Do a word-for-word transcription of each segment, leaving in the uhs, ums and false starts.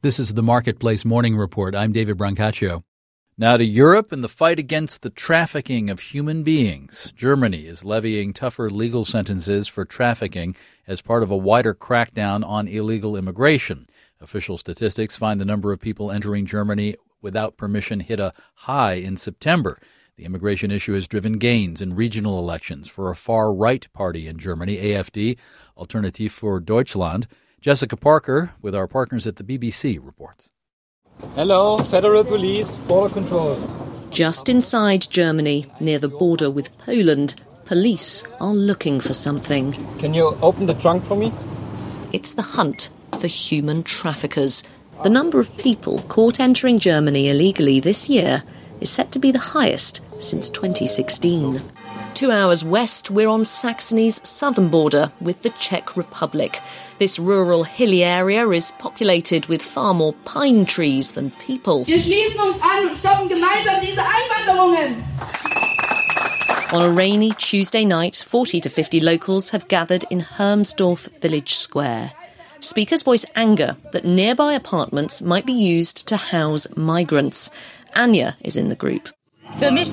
This is the Marketplace Morning Report. I'm David Brancaccio. Now to Europe and the fight against the trafficking of human beings. Germany is levying tougher legal sentences for trafficking as part of a wider crackdown on illegal immigration. Official statistics find the number of people entering Germany without permission hit a high in September. The immigration issue has driven gains in regional elections for a far-right party in Germany, A F D, Alternative für Deutschland. Jessica Parker, with our partners at the B B C, reports. Hello, Federal Police, Border Control. Just inside Germany, near the border with Poland, police are looking for something. Can you open the trunk for me? It's the hunt for human traffickers. The number of people caught entering Germany illegally this year is set to be the highest since twenty sixteen. Two hours west, we're on Saxony's southern border with the Czech Republic. This rural, hilly area is populated with far more pine trees than people. Wir schließen uns an und stoppen gemeinsam diese Einwanderungen. On a rainy Tuesday night, forty to fifty locals have gathered in Hermsdorf village square. Speakers voice anger that nearby apartments might be used to house migrants. Anya is in the group. For me,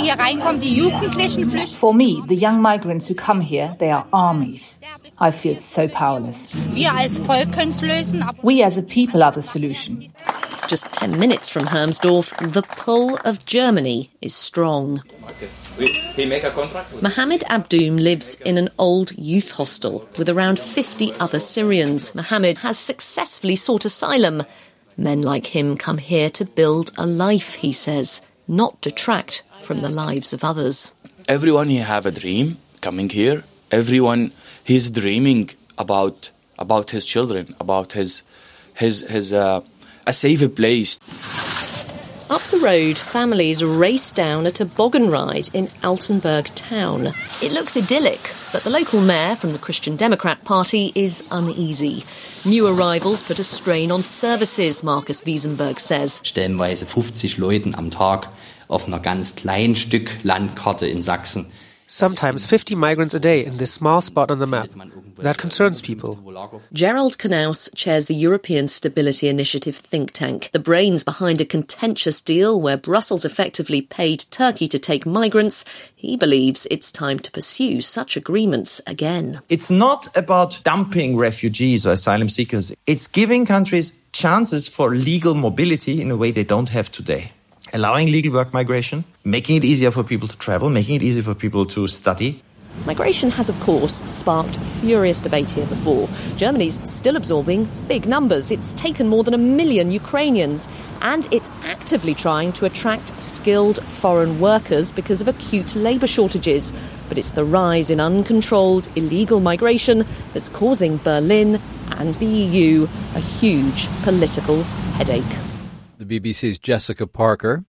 the young migrants who come here, they are armies. I feel so powerless. We as a people are the solution. Just ten minutes from Hermsdorf, the pull of Germany is strong. Mohammed Abdoum lives in an old youth hostel with around fifty other Syrians. Mohammed has successfully sought asylum. Men like him come here to build a life, he says, not detract from the lives of others. Everyone here have a dream coming here. Everyone he's dreaming about about his children, about his his his uh, a safe place. Up the road, families race down a toboggan ride in Altenburg town. It looks idyllic, but the local mayor from the Christian Democrat Party is uneasy. New arrivals put a strain on services, Markus Wiesenberg says. Stellenweise fünfzig Leuten am Tag auf einer ganz kleinen Stück Landkarte in Sachsen. Sometimes fifty migrants a day in this small spot on the map. That concerns people. Gerald Knaus chairs the European Stability Initiative think tank, the brains behind a contentious deal where Brussels effectively paid Turkey to take migrants. He believes it's time to pursue such agreements again. It's not about dumping refugees or asylum seekers. It's giving countries chances for legal mobility in a way they don't have today. Allowing legal work migration, making it easier for people to travel, making it easier for people to study. Migration has, of course, sparked furious debate here before. Germany's still absorbing big numbers. It's taken more than a million Ukrainians, and it's actively trying to attract skilled foreign workers because of acute labour shortages. But it's the rise in uncontrolled illegal migration that's causing Berlin and the E U a huge political headache. The B B C's Jessica Parker.